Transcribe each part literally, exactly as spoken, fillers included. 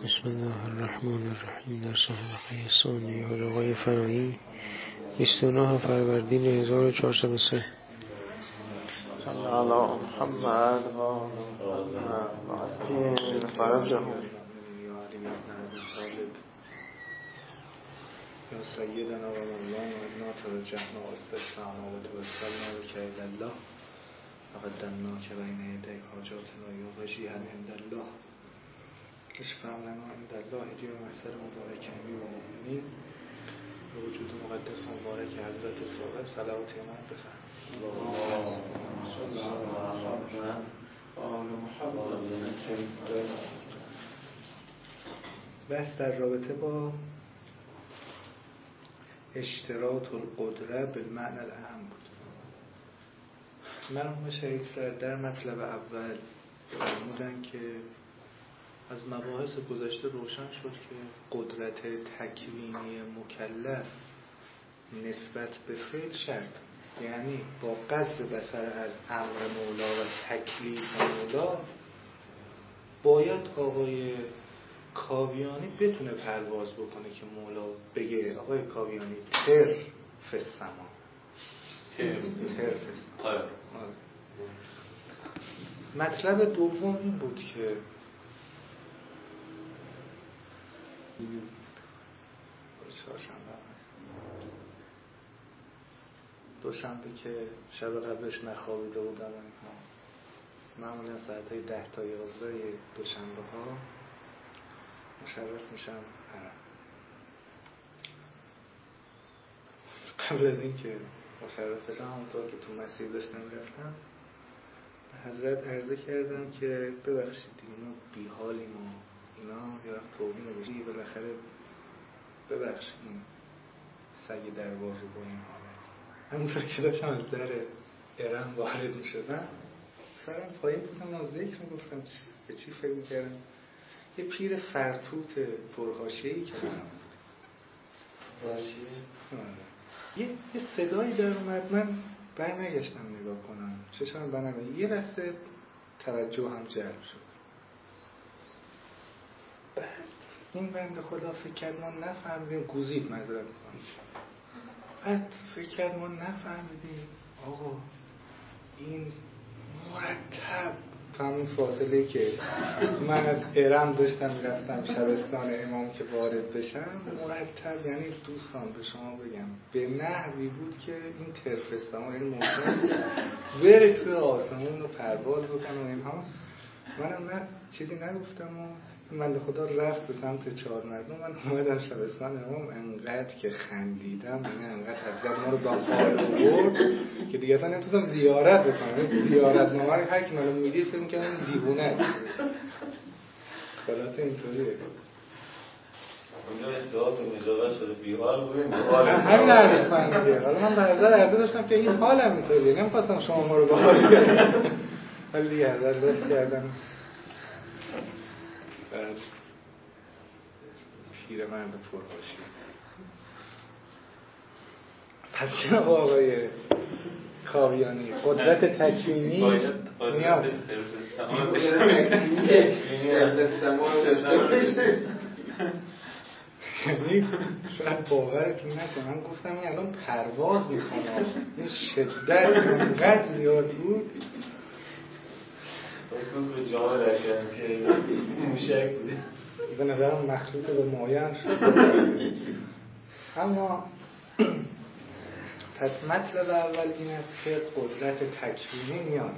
بسم الله الرحمن الرحیم. در صحبه ثانی حلقه فنایی بیست و نه فروردین هزار و چهارصد و سه. صلی الله محمد و محمد فرجه یا سیدنا و مولانا انا توجهنا و استشفعنا و توسلنا بک الی الله و قدمناک بین یدی حاجاتنا یا وجیها عند الله اشفع لنا عند الله جیو محضر مبارک امین و مؤمنین به وجود مقدس مبارک حضرت صاحب صلوات ایمان بفرمایید. بحث در رابطه با اشتراط القدره بالمعنى الاهم بود. مرحوم شهید سر در مطلب اول فرمودن که از مباحث گذشته روشن شد که قدرت تکوینی مکلف نسبت به فعل شرط، یعنی با قصد بصر از امر مولا و تکلیف مولا باید آقای کاویانی بتونه پرواز بکنه که مولا بگه آقای کاویانی تر فسما تر تر فسما. مطلب دوم این بود که دوشنبه که شب قبلش نخوابیده بودم معمولا ساعتهای ده تا یازده دوشنبه ها مشرف میشم حرم. قبل از این که مشرف بشم همونطور که تو مسیر داشتم رفتم به حضرت عرضه کردم که ببخشید اینا بیحالیم و اینا یه وقت توبین بشی بالاخره ببخشید این سگ دربار رو با این حالت. همونطور که داشتم از در ارم وارد می شدم سرم پایین بودم و ذکر می گفتم به چی فکر می کردم. یه پیر فرتوت پرحاشیه‌ای که من بود یه, یه صدایی در اومد. من بر نگشتم نگاه کنم چشم بر نگشتم. یه لحظه توجه هم جلب شد. بعد این بنده خدا فکر کرد ما نفهمیدیم، گوزید معذرت می‌خوام. بعد فکر کرد ما نفهمیدیم آقا این مرتب تا همون فاصله که من از ارم داشتم میرفتم شبستان امام که وارد بشم مرتب، یعنی دوستان به شما بگم به نحوی بود که این ترفستان این ممکن بره توی آسمون و پرواز بکنم و اینها. منم نه چیزی نگفتم و من خدا رفت به سمت چهار مردم. من اومدم شبستان امام انقدر که خندیدم، یعنی انقدر حضرت ما رو با حال آورد که دیگه اصلا نمیتونم زیارت بکنم. زیارت نامه هر کی منو میدید فکر می‌کنم دیوونه است. خلاص اینطوریه. اونجا ادعاتون اجابت شده بیحال بودیم حال همین عرض کنم. حالا من به حضرت عرضه داشتم که این حالم اینطوریه، نمی‌خواستم شما ما رو با حال بیارم. ولی دیگه حضرت لطف کردم. بعد پیرمرد پرحاشیه. پس جناب آقای کاویانی قدرت تکوینی نیاز یعنی شاید باورتون نشه من گفتم این الان پرواز میکنه، این شدت اینقدر زیاد بود خصوص به جامعه رشن که موشک بوده به نظرم مخلوط به مایه هم شد. اما پس مطلب اول این است که قدرت تکوینی نیاز.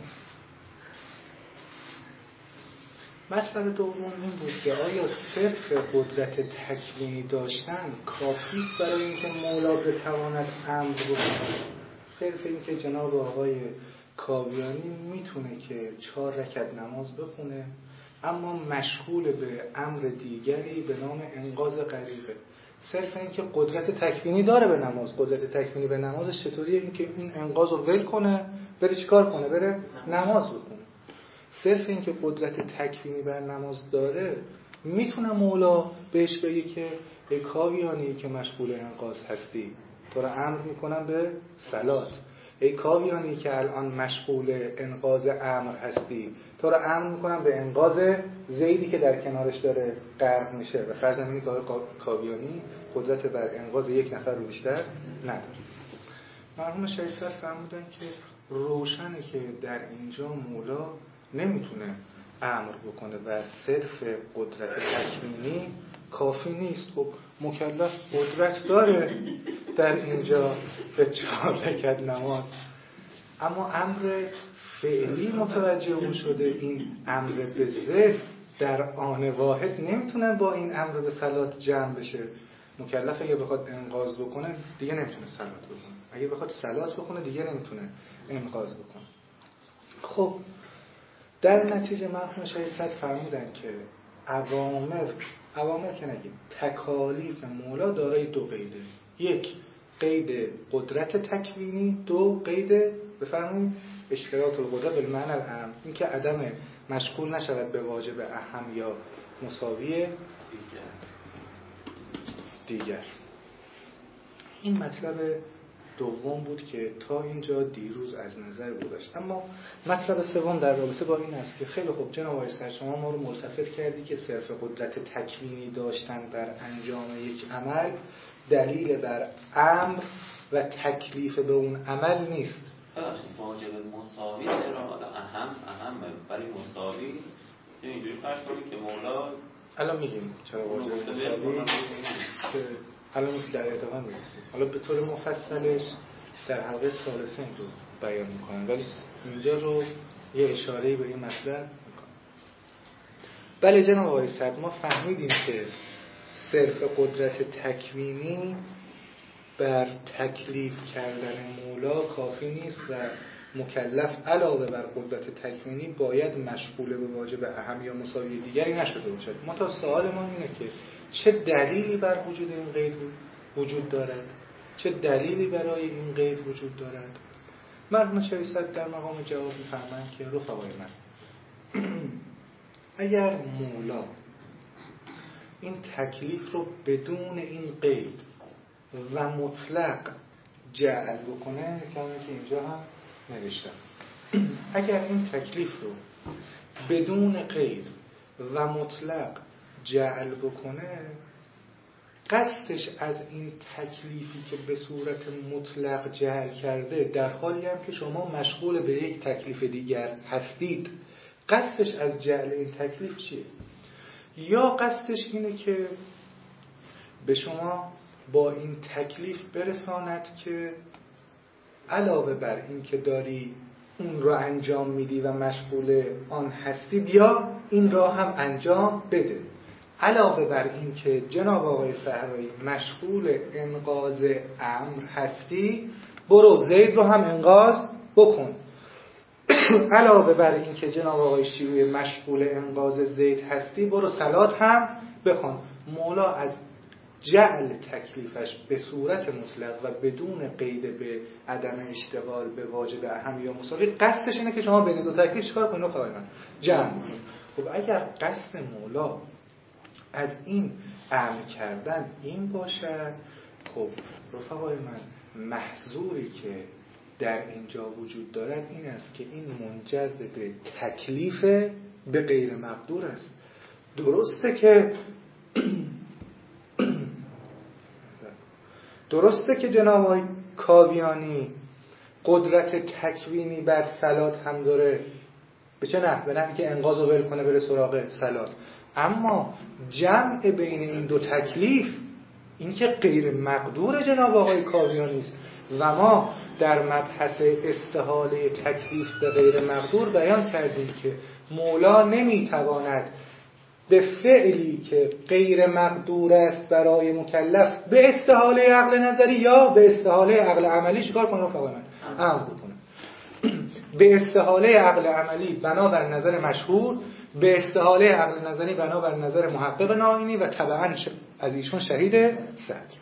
مطلب دوم این بود که آیا صرف قدرت تکوینی داشتن کافیست برای اینکه مولا بتواند امر بکنه؟ صرف اینکه جناب آقای کاویانی میتونه که چهار رکعت نماز بخونه اما مشغول به امر دیگری به نام انقاذ غریقه. صرف این که قدرت تکوینی داره به نماز. قدرت تکوینی به نمازش چطوریه؟ این که این انقاذ رو ول کنه بره چیکار کنه؟ بره نماز بخونه. صرف این که قدرت تکوینی بر نماز داره میتونه مولا بهش بگه که ای کاویانی که مشغول انقاذ هستی تو رو امر میکنم به صلات. ای کاویانی که الان مشغول انقاذ امر هستی، تو رو امر میکنم به انقاذ زیدی که در کنارش داره غرق میشه و فرض نمید که آقای کاویانی قدرت بر انقاذ یک نفر رو بیشتر نداره. مرحوم شیخ فرمودن که روشنه که در اینجا مولا نمیتونه امر بکنه و صرف قدرت تکوینی کافی نیست. خب مکلف قدرت داره در اینجا به چهار رکعت نماز، اما امر فعلی متوجه اون شده، این امر به ذات در آن واحد نمیتونه با این امر به صلات جمع بشه. مکلف اگه بخواد انقاذ بکنه دیگه نمیتونه صلات بکنه، اگه بخواد صلات بکنه دیگه نمیتونه انقاذ بکنه. خب در نتیجه مرحوم شیخ صدر فرمودن که اوامر اوامر که نگیم تکالیف مولا دارای دو قیده، یک قید قدرت تکوینی، دو قید بفرمایید اشتراط القدرت بالمعنی العام، این که عدم مشغول نشود به واجب اهم یا مساوی دیگر. این مطلب دوم بود که تا اینجا دیروز از نظر گذاشت. اما مطلب سوم در رابطه با این است که خیلی خوب جناب آقای سر شما ما رو ملتفت کردی که صرف قدرت تکوینی داشتن بر انجام یک عمل دلیل بر امر و تکلیف به اون عمل نیست. واجب مساوی چرا حالا اهم اهمه ولی مساوی اینجوری فرض کنید که مولا الان میگیم چرا واجب مساوی که الان در ادامه میرسیم. حالا به طور مفصلش در حلقه ثالثه این رو بیان میکنم، ولی اینجا رو یه اشاره‌ای به این مطلب میکنم. بله جناب آقای صدر، ما فهمیدیم که صرف قدرت تکوینی بر تکلیف کردن مولا کافی نیست و مکلف علاوه بر قدرت تکوینی باید مشغول به واجب اهم یا مساوی دیگری نشده باشد. ما تا سوال ما اینه که چه دلیلی بر وجود این قید وجود دارد؟ چه دلیلی برای این قید وجود دارد؟ مرحوم شیخ در مقام جواب می‌فرمایند که رفقای من اگر مولا این تکلیف رو بدون این قید و مطلق جعل بکنه، کمی که اینجا هم نوشتم، اگر این تکلیف رو بدون قید و مطلق جعل بکنه، قصدش از این تکلیفی که به صورت مطلق جعل کرده در حالی هم که شما مشغول به یک تکلیف دیگر هستید، قصدش از جعل این تکلیف چیه؟ یا قصدش اینه که به شما با این تکلیف برساند که علاوه بر این که داری اون رو انجام میدی و مشغول آن هستی، بیا این را هم انجام بده. علاوه بر این که جناب آقای صحرایی مشغول انقاذ امر هستی، برو زید رو هم انقاذ بکن. علاوه بر این که جناب آقای شیوعی مشغول انقاذ زید هستی، برو صلات هم بخون. مولا از جعل تکلیفش به صورت مطلق و بدون قید به عدم اشتغال به واجب اهم یا مساوی، قصدش اینه که شما بین دو تکلیف چیکار کنید؟ خواهی من جمع کنید. خب اگر قصد مولا از این امر کردن این باشد، خب رفقای من محظوری که در اینجا وجود دارد این است که این منجر به تکلیف به غیر مقدور است. درسته که درسته که جناب آقای کاویانی قدرت تکوینی بر صلات هم داره، به چه نحو؟ به نحوی که انقاذ رو ول کنه بره سراغ صلات، اما جمع بین این دو تکلیف این که غیر مقدور جناب آقای کاویانی است و ما در مبحث استحاله تکلیف به غیر مقدور بیان کردیم که مولا نمیتواند به فعلی که غیر مقدور است برای مکلف به استحاله عقل نظری یا به استحاله عقل عملی چیکار کنه؟ رفقای من امر بکنه. به استحاله عقل عملی بنابر نظر مشهور، به استحاله عقل نظری بنابر نظر محقق نائینی و طبعا از ایشون شهید صدر.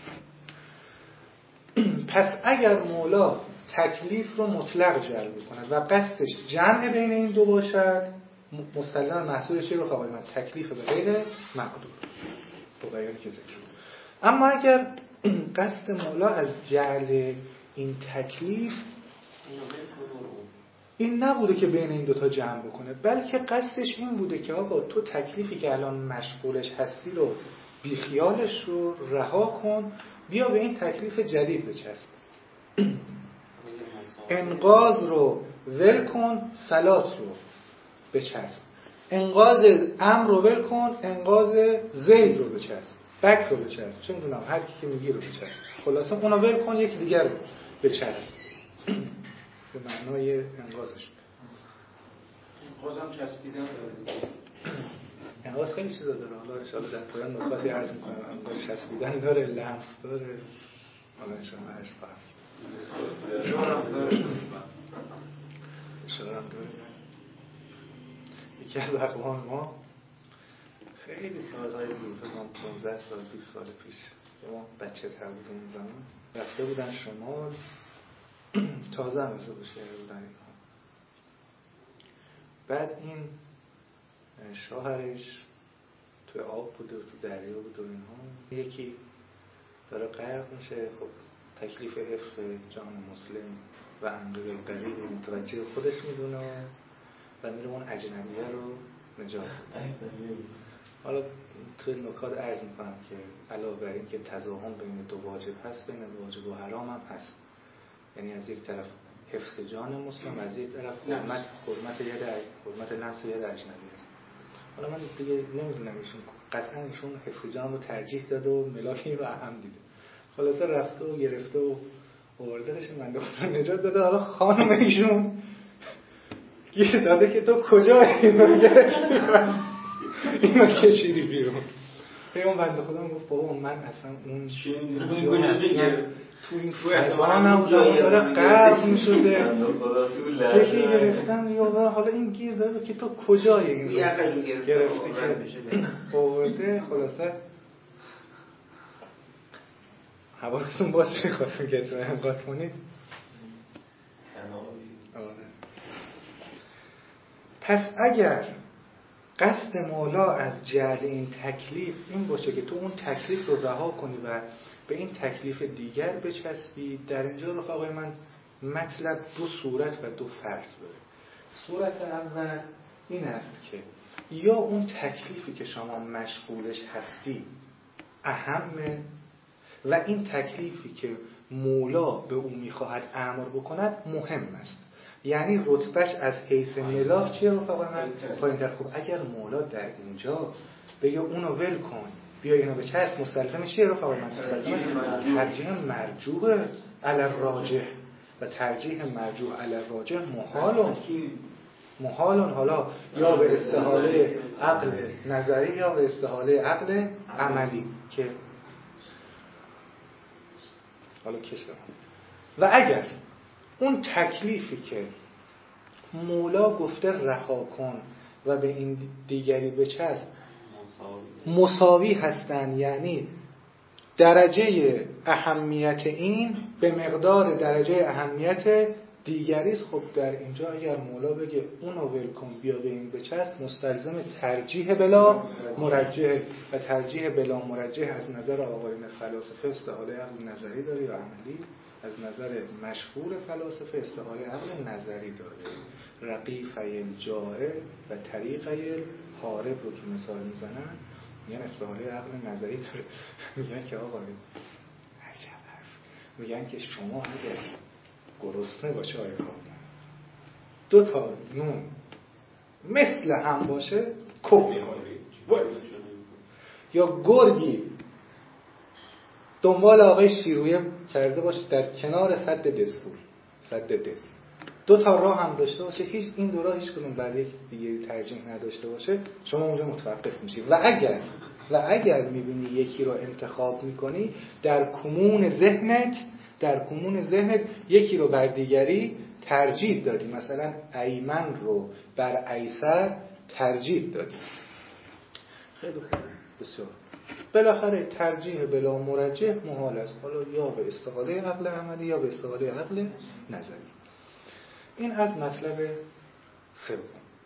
پس اگر مولا تکلیف رو مطلق جعل بکنه و قصدش جمع بین این دو باشد، مستلزم محصول چی رو فقط من تکلیف به غیر مقدور با بیانی که ذکر. اما اگر قصد مولا از جعل این تکلیف این نبوده که بین این دوتا جمع بکنه، بلکه قصدش این بوده که آقا تو تکلیفی که الان مشغولش هستی رو بیخیالش رو رها کن، بیا به این تکلیف جدید بچسب. انقاذ رو ول کن، صلات رو بچسب. انقاذ امر رو ول کن، انقاذ زید رو بچسب، بک رو بچسب، چه میدونم هر کی که میگی رو بچسب. خلاصه اونو ول کن، یکی دیگر رو بچسب به معنای انقاذش. انقاذم چسبیدن داره. انقاذ خیلی چیزا داره، حالا ان شاءالله در پایان نکاتی عرض می‌کنم. انقاذ چسبیدن داره، لمس داره، حالا ان شاءالله عرض خواهم کرد. اشارم داره. اشارم داره. یکی از اقوام ما خیلی سال‌های دور، فکر کنم پانزده سال بیست سال پیش، ما بچه تر بودیم اون زمان، رفته بودن شمال، تازه هم ازدواج کرده بودن اینا. بعد این شوهرش توی آب بوده و تو دریا بوده و اینها، یکی داره غرق میشه، خب تکلیف حفظ جان مسلم و انقاذ غریق رو متوجه خودش میدونه و میره اون اجنبیه رو نجات میده. حالا توی نکات عرض میکنم که علاوه بر این که تضاهم بین دو واجب هست، بین واجب و حرام هم هست. یعنی از یک طرف حفظ جان مسلم، از یک طرف حرمت حرمت ید حرمت لمس ید اجنبی است. حالا من دیگه نمیدونم ایشون قطعا ایشون حفظ جان رو ترجیح داده و ملاک این رو اهم دیده. خلاصه رفته و گرفته و آوردهش من خدا نجات داده. حالا خانم ایشون گیر داده که تو کجایی اینو گرفتی اینو کشیدی بیرون. پیام بنده خدا گفت بابا من اصلا اون تو این فضا نبودم، داره غرق میشده یکی گرفتم دیگه. حالا این گیر داده که تو کجایی اینو گرفتی که آورده. خلاصه حواستون باشه خواستم که اسمه انقاط کنید. پس اگر قصد مولا از جعل این تکلیف این باشه که تو اون تکلیف رو رها کنی و به این تکلیف دیگر بچسبی، در اینجا رفقای من مطلب دو صورت و دو فرض داره. صورت اول این است که یا اون تکلیفی که شما مشغولش هستی اهمه و این تکلیفی که مولا به اون میخواهد امر بکند مهم است، یعنی رتبهش از حیث ملاک چیه رفقای من؟ پایین‌تر. خب اگر مولا در اینجا بگه اونو ول کن بیا اینو بچسب، مستلزم چیه رفقای من؟ مستلزم ترجیح مرجوح علی الراجح و ترجیح مرجوح علی الراجح محالون محالون حالا یا به استحاله عقل نظری یا به استحاله عقل عملی که حالا کش کنم. و اگر اون تکلیفی که مولا گفته رها کن و به این دیگری بچسب مساوی هستن، یعنی درجه اهمیت این به مقدار درجه اهمیت دیگری است، خب در اینجا اگر مولا بگه اونو ول کن بیا به این بچسب، مستلزم ترجیح بلا مرجح و ترجیح بلا مرجح از نظر آقایون فلاسفه استحاله عقل نظری داره یا عملی، از نظر مشهور فلاسفه استحاله عقل نظری داره. رقیقه جائع و طریقه حارب رو که مثال میزنن میگن استحاله عقل نظری داره. میگن که آقا عجب حرف، میگن که شما اگر گرسنه باشه آیا کار دو تا نون مثل هم باشه کب میخوری، یا گرگی دنبال آقای شیرویه کرده باشه در کنار سد دسپول، سد دس، دو تا راه هم داشته باشه، هیچ این دو راه هیچ کدوم بر یک دیگه ترجیح نداشته باشه، شما اونجا متوقف میشی. و اگر و اگر میبینی یکی رو انتخاب میکنی در کمون ذهنت در کمون ذهنت یکی رو بر دیگری ترجیح دادی، مثلا ایمن رو بر ایسر ترجیح دادی، خیلی خوب، بسیار. بالاخره ترجیح بلا مرجح محال است، حالا یا به استحاله عقل عملی یا به استحاله عقل نظری. این از مطلب سوم.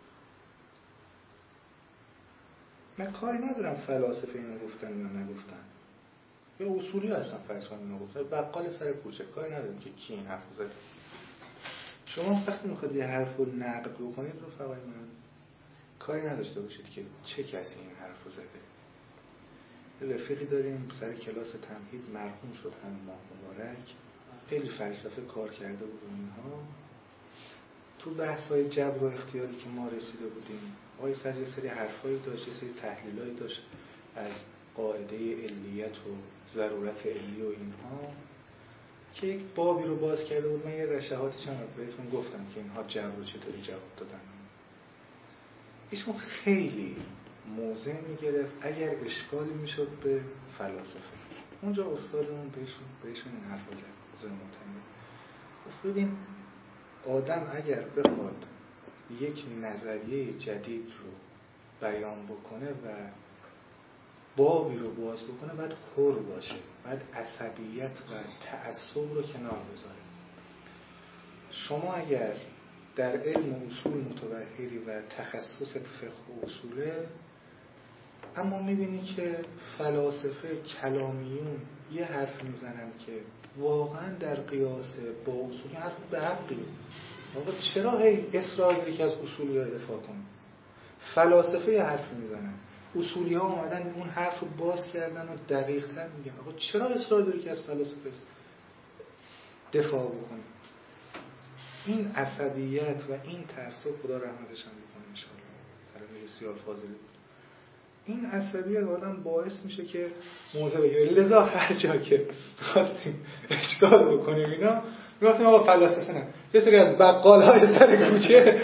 من کاری ندارم فلاسفه اینو گفتن یا نگفتن، یا اصولی هستن فرض کنیم اینو گفتن، بقال سر کوچه، کاری ندارم که کی این حرف زد. شما وقتی میخواد یه حرف رو نقد بکنید رفقای من، کاری نداشته باشید که چه کسی این حرف رو زده. یه رفیقی داریم سر کلاس تمهید مرحوم شد، همین ماه مبارک، خیلی فلسفه کار کرده بود اینها. تو بحث‌های جبر و اختیاری که ما رسیده بودیم، آقای سر یه سری حرفایی داشت، یه سری تحلیلایی داشت از قاعده علیت و ضرورت علی و اینها که یک بابی رو باز کرده بود. من یه رشحاتش هم بهتون گفتم که اینها جبر رو چطوری جواب دادن. ایشون خیلی موضع میگرفت اگر اشکالی میشد به فلاسفه. اونجا استادمون بهشون بهشون این حرف زد زمانتنی. ببین آدم اگر بخواد یک نظریه جدید رو بیان بکنه و بابی رو باز بکنه باید حر باشه، باید عصبیت و تعصب رو کنار بذاره. شما اگر در علم اصول متوحدی و تخصصت فقه و اصوله، اما میبینی که فلاسفه کلامیون یه حرف میزنن که واقعا در قیاس با اصول حرف به حقیه. آقا چرا هی اصرار داری که از اصولی ها دفاع کنی؟ فلاسفه یه حرف میزنن، اصولی ها اومدن اون حرف رو باز کردن و دقیق تر میگن. آقا چرا اصرار داری که از فلاسفه دفاع بکنی؟ این عصبیت و این تعصب خدا رحمتش هم بکنه ان شاء الله، طرف بسیار فاضلی بود. این عصبیت آدم باعث میشه که موضع بگیره. لذا هر جا که خواستیم اشکال بکنیم اینا میگفتیم آقا فلاسفه نه، یه سری از بقال‌های سر کوچه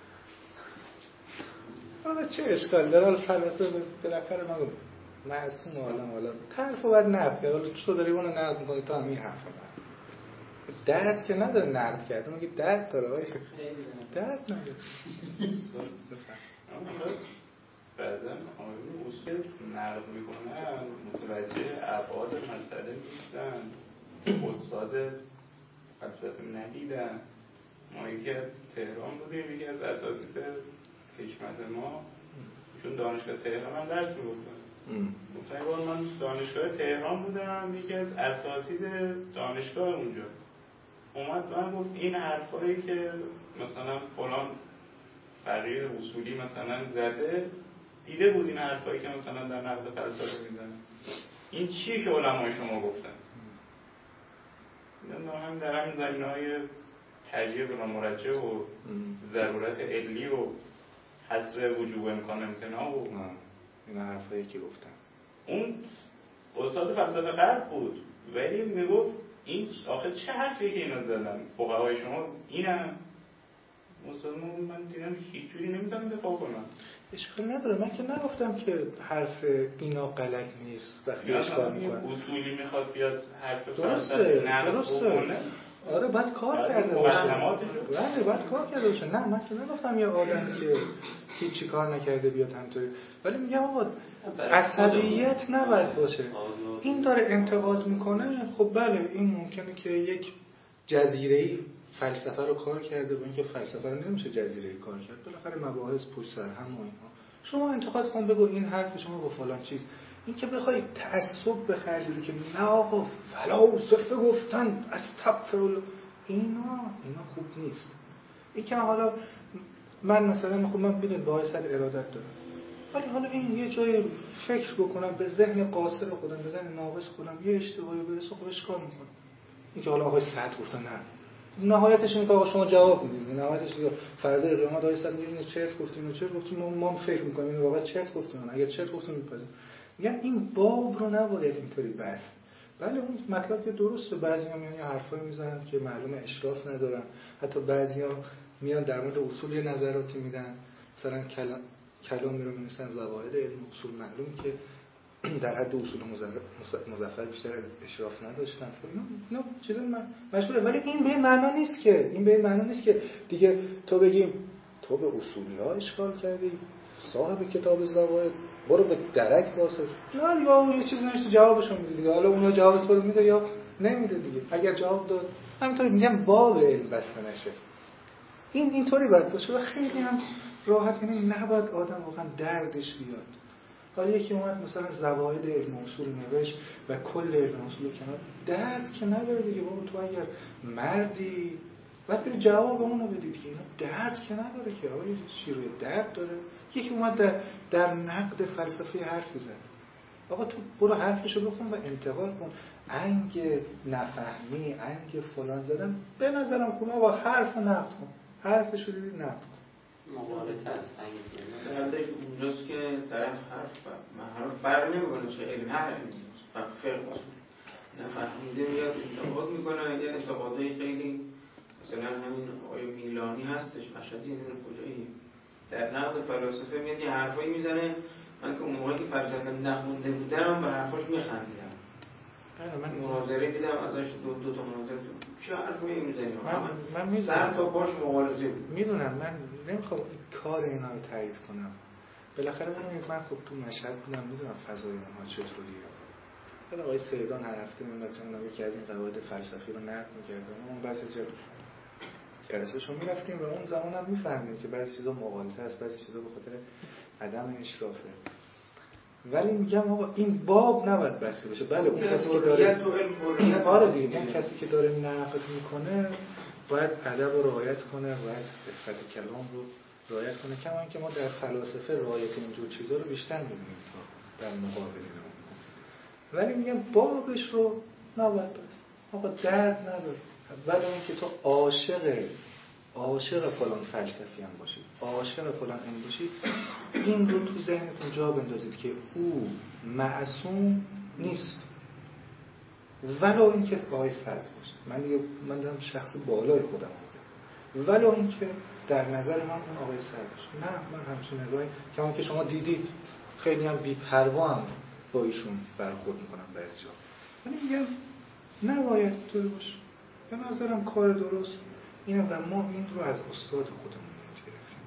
آقا چه اشکال داره؟ فلاسفه بالاخره ما معصوم عالم عالم طرفو باید نقد کرد. حالا تو داری اونو نقد می‌کنی تا همین حرفا درد که نداره نقد کرده، میگه درد داره آقای درد نداره. بعضا آقایون اصول نقد میکنن متوجه ابعاد مسئله نیستن، استاد فلسفه ندیدن. ما یکی از تهران بودیم، یکی از اساتید حکمت ما چون دانشگاه تهران من درس میگفتم، گفتم یه بار من دانشگاه تهران بودم، یکی از اساتید دانشگاه اونجا اومد من گفت این حرفایی که مثلا فلان فقیه اصولی مثلا زده، دیده بود این حرفایی که مثلا در نقد فلسفه میزنه، این چیه که علمای شما گفتن؟ هم در همین زمینه‌های ترجیح بلا مرجح و ضرورت علی و حصر وجوب امکان امتناع و این حرفایی که گفتن. اون استاد فلسفه غرب بود ولی میگفت این آخه چه حرفی که اینا زدن فقهای شما اینم مسلمان. من دیدم هیچ جوری نمیتونم دفاع کنم. اشکال نداره، من که نگفتم که حرف اینا غلط نیست. وقتی اشکال میکنه اصولی میخواد بیاد حرف درسته درسته آره باید کار کرده باشه. بله باید کار کرده باشه. نه من که نگفتم یه آدمی که هیچی کار نکرده بیاد همینطوری، ولی میگم آقا عصبیت نباید باشه. این داره انتقاد میکنه، خب بله این ممکنه که یک جزیره‌ای فلسفه رو کار کرده، با اینکه فلسفه رو نمیشه جزیره‌ای کار کرد، بالاخره مباحث پشت سر هم و اینها. شما انتقاد کن، بگو این حرف شما با فلان چیز. این که بخوای تعصب به خرج بدی که نه آقا فلاسفه گفتن استغفرالله، اینا اینا خوب نیست. این که حالا من مثلا خب من بدون باعث ارادت دارم، ولی حالا این یه جای فکر بکنم به ذهن قاصر خودم، به ذهن ناقص خودم یه اشتباهی برسه، خب اشکال میکنه. این که حالا آقای سعد گفتن نه، نهایتش اینه که آقا شما جواب میدید، نهایتش دیگه فردا قیامت آقای سعد میگه اینو چرت گفتین اینو چرت گفتین، ما ما فکر میکنیم اینو واقعا چرت گفتین، اگه چرت گفتین میپذیریم. میگم این باب رو نباید اینطوری بس. ولی اون مطلب که درسته، بعضی‌ها میان یه حرفایی میزنن که معلومه اشراف ندارن، حتی بعضی‌ها میان در مورد اصول یه نظراتی میدن، مثلا کلام کلامی رو می‌نویسن زوائد علم اصول، معلومه که در حد اصول مظفر بیشتر از اشراف نداشتن. خب اینا چیز مشهوره، ولی این به این معنا نیست که این به این معنا نیست که دیگه تو بگیم تو به اصولی‌ها اشکال کردی، صاحب کتاب زوائد برو به درک واسه. نه یا یه چیز نمیشه جوابشون میده دیگه، حالا اونها جواب تو رو میده یا نمیده دیگه. اگر جواب داد همینطوری میگم باب علم بسته نشه. این اینطوری باید باشه و خیلی هم راحت، یعنی نباید آدم واقعا دردش بیاد. حالا یکی اومد مثلا زوائد علم اصول نوشت و کل علم اصول کنار، درد که نداره دیگه. بابا تو اگر مردی بعد برید جواب اونو بدید که اینا درد که نداره که آقا چی روی درد داره. یکی اومد در, در نقد فلسفه حرف بزنه، آقا تو برو حرفشو بخون و انتقال کن. انگ نفهمی، انگ فلان زدن به نظرم خوبه، آقا حرفو نقد کن، حرفشو دیدی نقد کن. مقالطه است انگ دردش اونجاست که طرف حرف حرف فرق نمیکنه چه علم هر علمی فقه اصول نفهمیده میاد انتقاد میکنه. یه انتقادهای خیلی مثلا همین آقای میلانی هستش، مشهدی نمیدونه کجایی، در نقد فلاسفه میاد یه حرفایی میزنه. من که اون موقعی که فلسفه نخونده بودم به حرفاش میخندیدم. من مناظره دیدم ازش، دو, دو تا مناظره چه حرفایی میزنی؟ من من سر تا پاش مبارزه بود. میدونم، من نمیخوام کار اینا رو تایید کنم. بالاخره من من خب تو مشهد بودم، میدونم فضای اونها چطوریه. حالا آقای سیدان هر هفته میاد مثلا یکی از این قواعد فلسفی رو نقد می‌کردن، اون بعضی جا جلسه‌شون میرفتیم و اون زمان هم میفهمیم که بعضی چیزا مغالطه است، بعضی چیزا به خاطر عدم اشرافه. ولی میگم آقا این باب نباید بسته بشه. بله اون کسی که داره آره دیگه اون کسی که داره نقد میکنه باید ادب رو رعایت کنه، باید عفت کلام رو رعایت کنه. کما اینکه ما در فلاسفه رعایت اینجور چیزا رو بیشتر می‌بینیم تا در مقابل اینا. ولی میگم بابش رو نباید بس. آقا درد نداره. ولی اون که تو عاشق عاشق فلان فلسفی هم باشید، عاشق فلان علم باشید، این رو تو ذهنتون جا بندازید که او معصوم نیست. ولو این که آقای صدر باشه، من دیگه من دارم شخص بالای خودم میگم، ولو این که در نظر من اون آقای صدر باشه، نه من همچین نگاهی که اون که شما دیدید خیلی هم بی‌پروا هم با ایشون برخورد میکنم بعضی جا. من میگم نباید طور باشه. به نظرم کار درست اینه و ما این رو از استاد خودمون گرفتیم.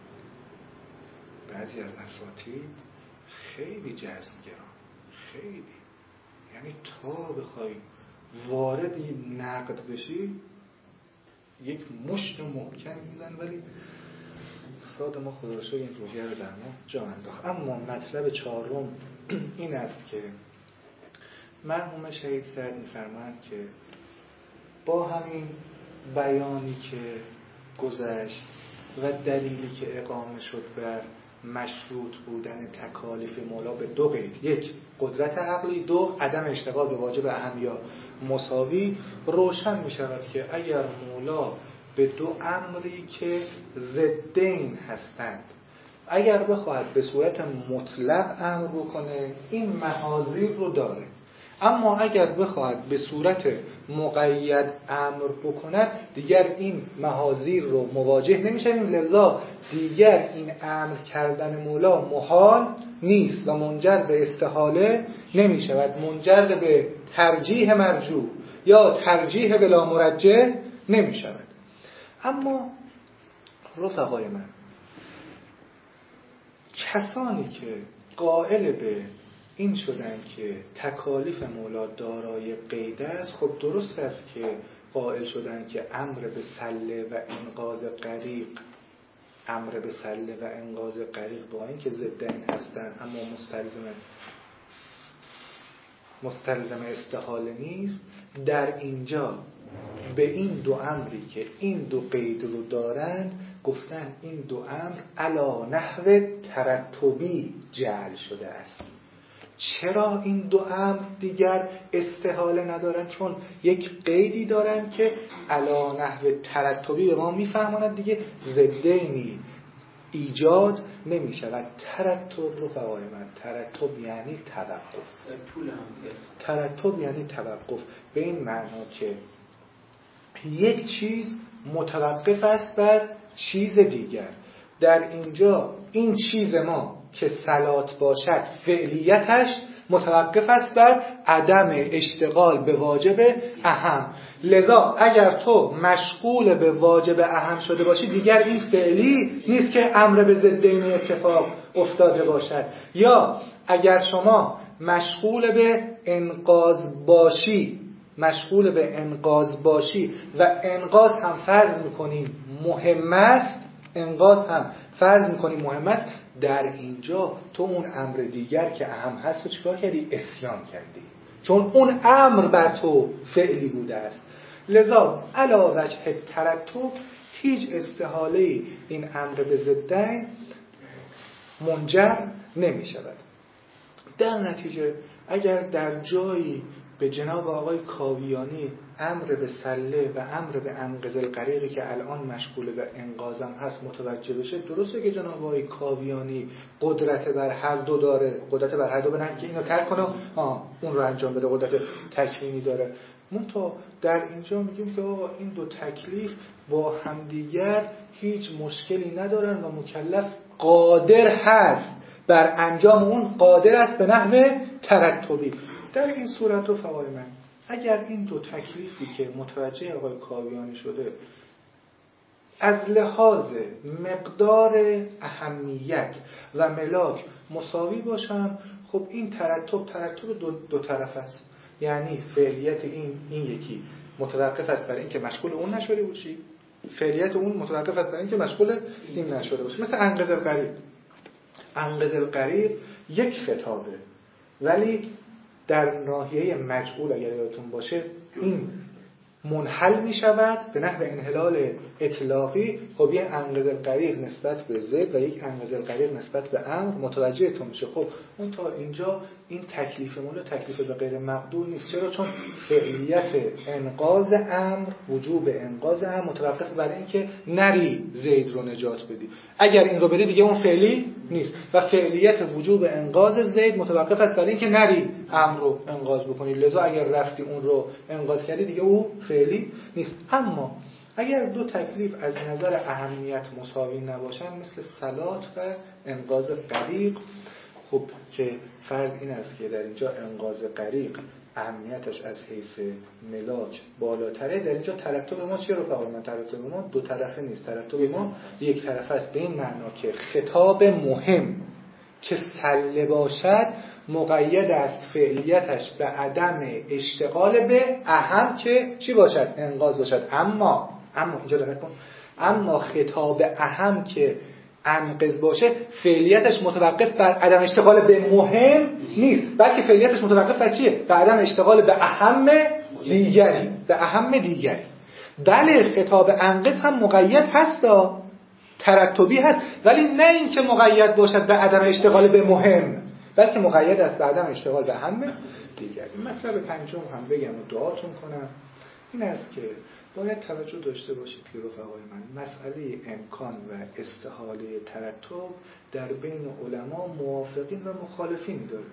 بعضی از اساتید خیلی جزمگران، خیلی، یعنی تا بخوای واردی نقد بشی یک مشت محکم میزن. ولی استاد ما خدا رو شکر این روحیه رو در ما جا انداخت. اما مطلب چهارم این است که مرحوم شهید سعد می‌فرمایند که با همین بیانی که گذشت و دلیلی که اقامه شد بر مشروط بودن تکالیف مولا به دو قید، یک قدرت عقلی، دو عدم اشتغال به واجب اهم یا مساوی، روشن می شود که اگر مولا به دو امری که ضدین هستند اگر بخواهد به صورت مطلق امر بکنه این محاذیر رو داره، اما اگر بخواهد به صورت مقید امر بکند دیگر این محاذیر رو مواجه نمیشویم. لذا دیگر این امر کردن مولا محال نیست و منجر به استحاله نمیشود، منجر به ترجیح مرجوح یا ترجیح بلا مرجح نمیشود. اما رفقای من، کسانی که قائل به این شدن که تکالیف مولا دارای قید است، خب درست است که قائل شدن که امر به سله و انقاذ غریق امر به سله و انقاذ غریق با این که ضدن هستن اما مستلزم مستلزم استحاله نیست، در اینجا به این دو امری که این دو قید رو دارند گفتن این دو امر علی نحو ترتبی جعل شده است. چرا این دو امر دیگر استحاله ندارن؟ چون یک قیدی دارن که علی نحو ترتبی به ما میفهماند دیگه ضدینی ایجاد نمی شود. ترتب رو فوای من ترتب یعنی توقف، ترتب یعنی توقف به این معنا که یک چیز متوقف است بر چیز دیگر. در اینجا این چیز ما که صلات باشد فعلیتش متوقف است بر عدم اشتغال به واجب اهم. لذا اگر تو مشغول به واجب اهم شده باشی دیگر این فعلی نیست که امر به ضدین اتفاق افتاده باشد. یا اگر شما مشغول به انقاذ باشی مشغول به انقاذ باشی و انقاذ هم فرض میکنیم مهم است انقاذ هم فرض میکنیم مهم است، در اینجا تو اون امر دیگر که اهم هست تو چیکار کردی؟ اسیان کردی، چون اون امر بر تو فعلی بوده است. لذا علی وجه ترتب هیچ استحاله این امر به ضدین منجر نمی شود. در نتیجه اگر در جایی به جناب آقای کاویانی امر به سله و امر به انقذ الغریقی که الان مشغول به انقاذم هست متوجه بشه، درسته که جناب آقای کاویانی قدرت بر هر دو داره، قدرت بر هر دو بنام که اینو ترک کنه آه اون رو انجام بده، قدرت تکوینی داره. منتها در اینجا میگیم که آقا این دو تکلیف با همدیگر هیچ مشکلی ندارن و مکلف قادر هست بر انجام اون، قادر است به نحو ترتبی. در این صورت رفقای من اگر این دو تکلیفی که متوجه آقای کاویانی شده از لحاظ مقدار اهمیت و ملاک مساوی باشن، خب این ترتب ترتب دو, دو طرف است. یعنی فعلیت این این یکی متوقف است بر این که مشغول اون نشده باشی، فعلیت اون متوقف است بر این که مشغول این نشده باشی. مثل انقذ الغریق. انقذ الغریق یک خطابه، ولی در ناحیه مجعول اگر یادتون باشه این منحل می شود به نحو انحلال اطلاقی. خب یک انقذ الغریق نسبت به زید و یک انقذ الغریق نسبت به امر متوجه تو میشه. خب اون تا اینجا این تکلیف مولا تکلیف به غیر مقدور نیست. چرا؟ چون فعلیت انقاذ امر، وجوب انقاذ امر متوقف بر این که نری زید رو نجات بدی. اگر این رو بدی دیگه اون فعلی نیست و فعلیت وجوب انقاذ زید متوقف است بر این که نری امر رو انقاذ بکنی. لذا اگر رفتی اون رو انقاذ کردی دیگه او فعلی نیست. اما اگر دو تکلیف از نظر اهمیت مساوی نباشن مثل صلات و انقاذ غریق، خب که فرض این است که در اینجا انقاذ غریق اهمیتش از حیث ملاک بالاتره، در اینجا ترتب ما چیه رفقا من؟ ترتب ما دو طرفه نیست، ترتب ما یک طرفه است، به این معنا که خطاب مهم که سله باشد مقید است فعلیتش به عدم اشتغال به اهم که چی باشد؟ انقاذ باشد. اما اما اینجا دقت کن، اما خطاب اهم که انقذ باشه فعلیتش متوقف بر عدم اشتغال به مهم نیست، بلکه فعلیتش متوقف بر چیه؟ بر عدم اشتغال به اهم دیگری، به اهم دیگری. بله خطاب انقذ هم مقید هستا، ترتبی هست، ولی نه این که مقید باشد به عدم اشتغال به مهم، بلکه مقید است به عدم اشتغال به اهم دیگری. مطلب پنجم هم بگم و دعاتون کنم این است که باید توجه داشته باشید که رفقای من مسئله امکان و استحاله ترتب در بین علما موافقین و مخالفین داره.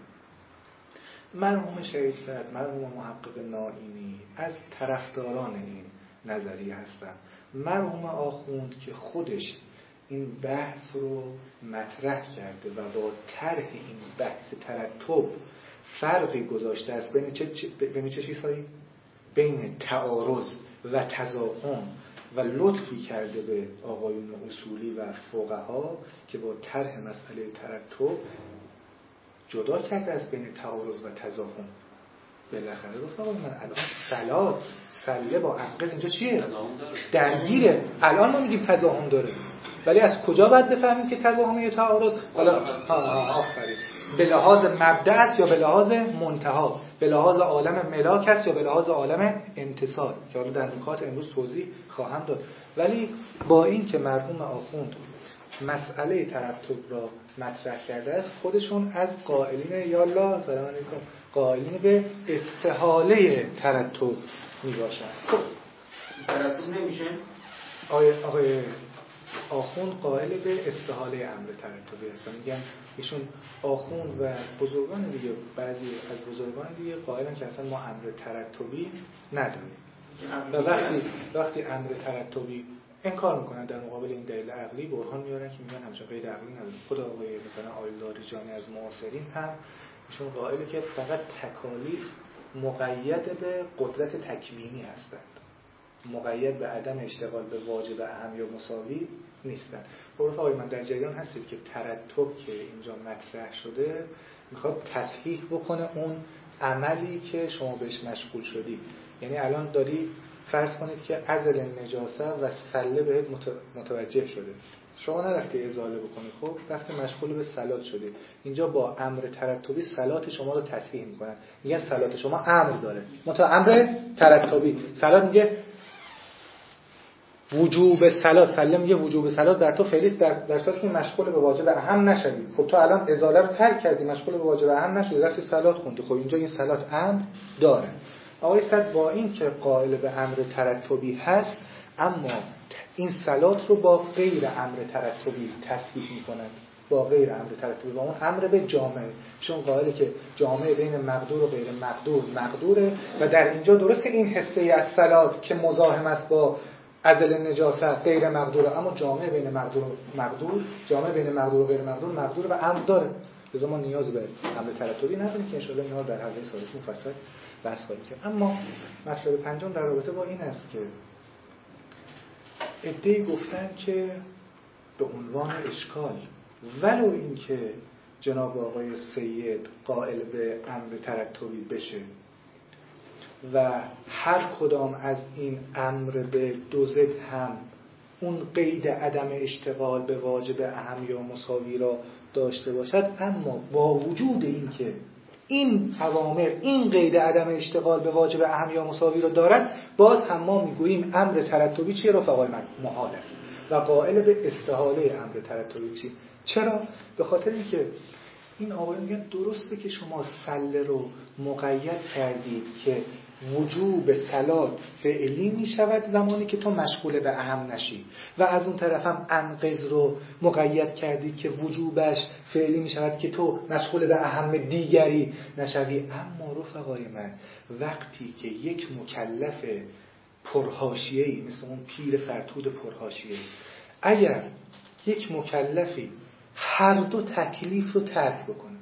مرحوم شریف صدر، مرحوم محقق نائینی از طرفداران این نظریه هستند. مرحوم آخوند که خودش این بحث رو مطرح کرده و با طرح این بحث ترتب فرقی گذاشته است بین چه بین چه چیزهایی؟ بین تعارض و تضاهم و لطفی کرده به آقایون اصولی و فقها که با طرح مسئله ترتب جدا کرده از بین تعارض و تضاهم. بالاخره رفقا من الان صلات سله با انقذ اینجا چیه؟ درگیره. الان ما میگیم تضاهم داره، ولی از کجا باید بفهمیم که تضاهم یا تعارض؟ حالا آفرین، به لحاظ مبدأ است یا به لحاظ منتها، به لحاظ عالم ملاک است یا به لحاظ عالم انتصال، که حالا در نکات امروز توضیح خواهم داد. ولی با این که مرحوم آخوند مسئله ترتب را مطرح کرده است، خودشون از قائلین یا الله سلام علیکم قائلین به استحاله ترتب می باشند. خب ترتب نمیشه؟ آقای آقای آخوند قائل به استحاله امر ترتبی هستن. میگن ایشون آخوند و بزرگان دیگه، بعضی از بزرگان دیگه قائلن که اصلا ما امر ترتبی نداریم و وقتی وقتی امر ترتبی انکار میکنن در مقابل این دلیل عقلی برهان میارن که میگن همچنان قید عقلی نداره. خود آقای مثلا آیت الله ریجانی از معاصرین هم ایشون قائله که فقط تکالیف مقید به قدرت تکوینی هستند، مقید به عدم اشتغال به واجب اهم یا مساوی نیستند. خب آقای من در جریان هستید که ترتب که اینجا مطرح شده میخواد تصحیح بکنه اون عملی که شما بهش مشغول شدی. یعنی الان داری فرض کنید که عزل نجاسه و سله بهت متوجه شده، شما نرفتی ازاله بکنی، خب رفتی مشغول به صلات شدی. اینجا با امر ترتبی صلات شما رو تصحیح میکنن، میگن صلات شما امر داره، منتها امر ترتبی. صلات میگه وجوب صلات، سلم میگه وجوب صلات در تو فعلی است، در در صورتی که مشغول به واجب اهم نشدی. خب تو الان ازاله رو ترک کردی، مشغول به واجب اهم نشدی، رفتی صلات خوندی. خب اینجا این صلات امر داره. آقای صد با این که قائل به امر ترتبی هست، اما این صلات رو با غیر امر ترتبی تصحیح میکنند، با غیر امر ترتبی، با اون امر به جامعه. چون قائله که جامعه بین مقدور و غیر مقدور مقدوره و در اینجا درسته این حصه از صلات که مزاحم است با ازل نجاست غیر مقدوره، اما جامعه بین مقدور و مقدور، جامعه بین مقدور و غیر مقدور مقدور و امر داره. لذا ما نیاز به امر ترتبی نداریم که ان شاء الله اینا در حلقه ثالث مفصل بحث خواهیم کرد. اما مطلب پنجم در رابطه با این است که عده‌ای گفتن که به عنوان اشکال، ولو اینکه جناب آقای سید قائل به امر ترتبی بشه و هر کدام از این امر به دو ضد هم اون قید عدم اشتغال به واجب اهم یا مساوی را داشته باشد، اما با وجود این که این اوامر این قید عدم اشتغال به واجب اهم یا مساوی را دارد، باز هم ما میگوییم امر ترتبی چیه رفقای من؟ محال است و قائل به استحاله امر ترتبی چیه. چرا؟ به خاطر اینکه این آقایون میگن درسته که شما سله رو مقید کردید که وجوب صلات فعلی می شود زمانی که تو مشغول به اهم نشی، و از اون طرف هم انقض رو مقید کردید که وجوبش فعلی می شود که تو مشغول به اهم دیگری نشوی. اما رفقای من وقتی که یک مکلف پرحاشیه‌ای مثل اون پیر فرتود پرحاشیه‌ای، اگر یک مکلفی هر دو تکلیف رو ترک بکنه،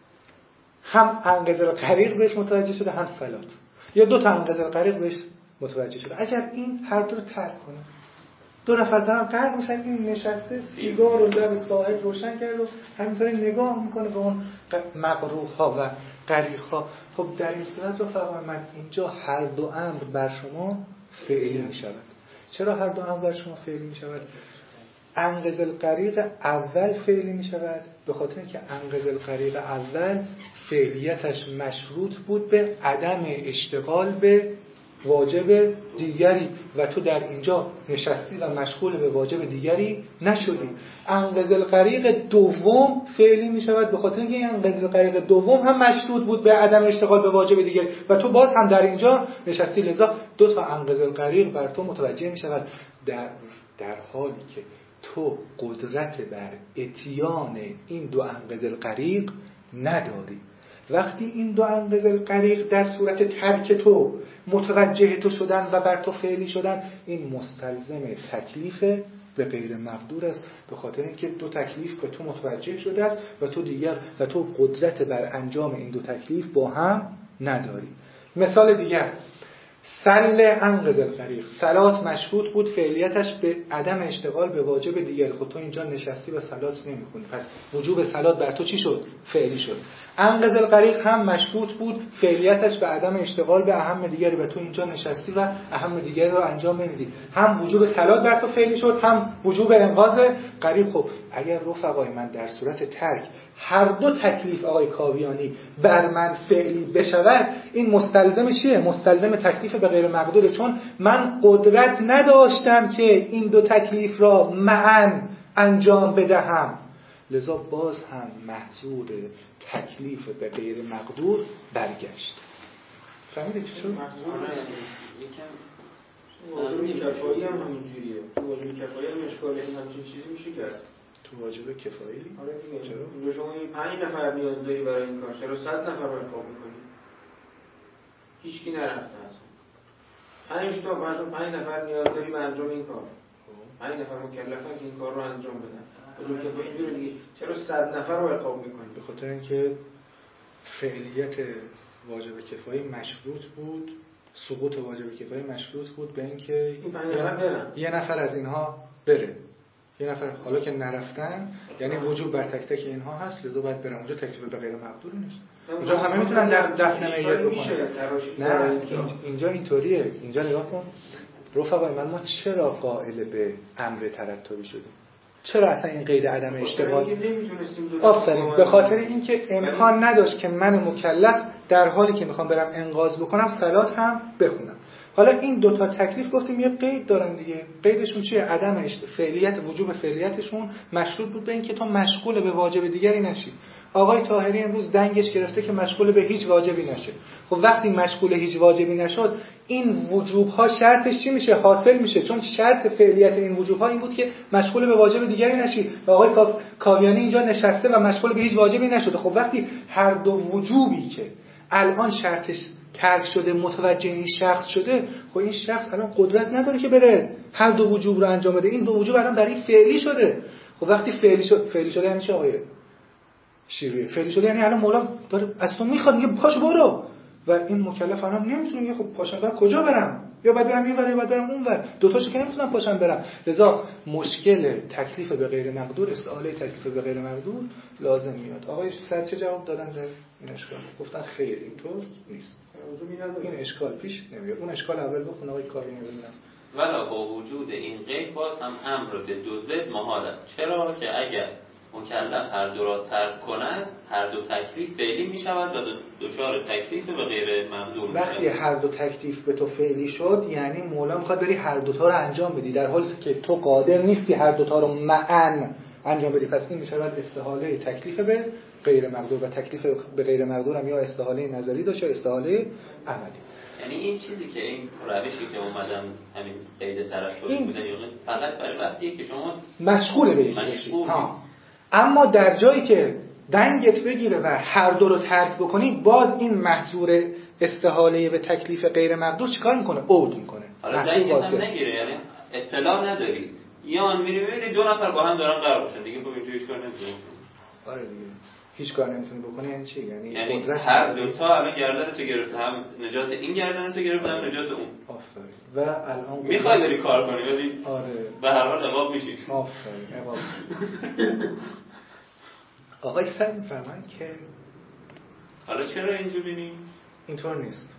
هم انقض القریق بهش متوجه شده هم صلات، یا دو تا انقض القریق بهش متوجه شده، اگر این هر دو رو ترک کنه، دو نفر دارن غرق میشن، این نشسته سیگار رو لب صاحب روشن کرد و همینطوری نگاه میکنه به اون مقروح ها و قریق ها. خب در این صورت رو فرمان من اینجا هر دو امر بر شما فعلی میشود. چرا هر دو امر بر شما فعلی میشود؟ انقض القریق اول فعلی می شود به خاطر اینکه انقض القریق اول فعلیتش مشروط بود به عدم اشتغال به واجب دیگری و تو در اینجا نشستی و مشغول به واجب دیگری نشدی. انقض القریق دوم فعلی می شود به خاطر اینکه این انقض القریق دوم هم مشروط بود به عدم اشتغال به واجب دیگری و تو باز هم در اینجا نشستی. لذا دو تا انقض القریق بر تو متوجه می شود، در در حالی که تو قدرت بر اتیان این دو انقض القریق نداری. وقتی این دو انقض القریق در صورت ترک تو متوجه تو شدن و بر تو فعلی شدن، این مستلزم تکلیف به غیر مقدور است، به خاطر اینکه دو تکلیف به تو متوجه شده است و تو دیگر و تو قدرت بر انجام این دو تکلیف با هم نداری. مثال دیگر، سل انقض القریق، صلات مشروط بود فعلیتش به عدم اشتغال به واجب دیگر. خود تو اینجا نشستی و صلات نمی‌خونی، پس وجوب صلات بر تو چی شد؟ فعلی شد. انقض القریق هم مشروط بود فعلیتش به عدم اشتغال به اهم دیگری و تو اینجا نشستی و اهم دیگری رو انجام نمیدی، هم وجوب صلات بر تو فعلی شد هم وجوب انقاذ قریق. خب اگر رفقای من در صورت ترک هر دو تکلیف آقای کاویانی بر من فعلی بشود، این مستلزم چیه؟ مستلزم تکلیف به غیر مقدوره، چون من قدرت نداشتم که این دو تکلیف را معاً انجام بدهم. لذا باز هم محظور تکلیف به غیر مقدور برگشت. فهمیدید چی شد؟ واجب کفایی هم همینجوریه. واجب کفایی هم اشکال این همچین چیزی میشه کرد. تو واجب کفایی؟ آره دیگه. چرا؟ اونجا شما این پنج نفر نیاز داری برای این کار، چرا صد نفر رو کار میکنی؟ هیچ کی نرفته اصلا. پنج تا برای پنج نفر نیاز داری به انجام این کار. پنج نفر مکلفن که این کار رو انجام بدن. واجب کفایی اینجوریه دیگه. چرا صد نفر رو عقاب میکنی؟ به خاطر اینکه فعلیت واجب کفایی مشروط بود، سقوط واجب کفایی مشروط بود به اینکه این پنج نفر برن. یه نفر از اینها بره. یه نفر حالا که نرفتن یعنی وجوب بر تک تک اینها هست، لذا باید برن اونجا. تکلیف به غیر مقدور نیست. اونجا همه میتونن دفن میت بکنن. نه اینجا اینطوریه. اینجا نگاه کن رفقای من، ما چرا قائل به امر ترتبی شدیم؟ چرا اصلا این قید عدم اشتغال؟ آفرین، به خاطر اینکه امکان نداشت که من مکلف در حالی که میخوام برم انقاذ بکنم صلات هم بخونم. حالا این دوتا تکلیف گفتیم یه قید دارن دیگه. قیدشون چیه؟ عدم اشت... فعلیت وجوب فعلیتشون مشروط بود به این که تو مشغول به واجب دیگری نشی. آقای طاهری امروز دنگش گرفته که مشغول به هیچ واجبی نشه. خب وقتی مشغول هیچ واجبی نشد، این وجوب ها شرطش چی میشه؟ حاصل میشه. چون شرط فعلیت این وجوب ها این بود که مشغول به واجب دیگری نشی. آقای کاویانی اینجا نشسته و مشغول به هیچ واجبی نشده. خب وقتی هر دو وجوبی که الان شرطش ترک شده متوجه این شخص شده، خب این شخص الان قدرت نداره که بره هر دو وجوب رو انجام بده. این دو وجوب الان برای فعلی شده. خب وقتی فعلی شد، فعلی شده یعنی چه آقای شیروی؟ فعلی شده یعنی الان مولا داره از تو میخواد میگه پاش برو، و این مکلف الان نمیتونه میگه خب پاشم برم کجا برم؟ یا بعد برم این ور یا بعد برم اون ور، دو تاشو که نمیتونم پاشم برم. لذا مشکل تکلیف به غیر مقدور، استعاله تکلیف به غیر مقدور لازم میاد. آقای سر چه جواب دادن در این اشکال؟ گفتن خیر اینطور نیست، این اشکال پیش نمیاد. اون اشکال اول بخون آقای کاویانی ببینم. ولی با وجود این قید باز هم امر به دو ضد محال است. چرا که اگر مکلف هر دو را ترک کند، هر دو تکلیف فعلی می شود و دوچار تکلیف به غیر مقدور می شود. وقتی هر دو تکلیف به تو فعلی شد، یعنی مولا میخواد بری هر دوتا رو انجام بدی، در حالی که تو قادر نیستی هر دوتا رو معاً انجام بدی. پس این می شود استحاله تکلیف به غیر مقدور، و تکلیف به غیر مقدور هم یا استحاله نظری داشته یا استحاله عملی. یعنی این چیزی که این روشی که اومدم همین قید طرف بوده فقط برای وقتی که شما مشغول به یکی بشی. ها. اما در جایی که دنگت بگیره و هر دو رو ترک بکنی، باز این محظور استحاله به تکلیف غیر مقدور چیکار میکنه؟ عود میکنه. حالا دنگت هم نگیره، یعنی اطلاع نداری، یا آن میری میبینی دو نفر با هم دارن قرار باشن دیگه، خب اینجا هیچ کار نمیتونی. آره دیگه هیچ کار نمیتونی بکنی. یعنی چی؟ یعنی, یعنی قدرت هر دو تا همه گردن تو گرفته، هم نجات این گردن تو گرفته هم نجات اون. آفرین. و الان میخوای بری کار کنی ولی آره به هر حال عقاب میشی. آفرین عقاب. آقای سر میفرمان که حالا چرا اینجوری نی؟ اینطور نیست.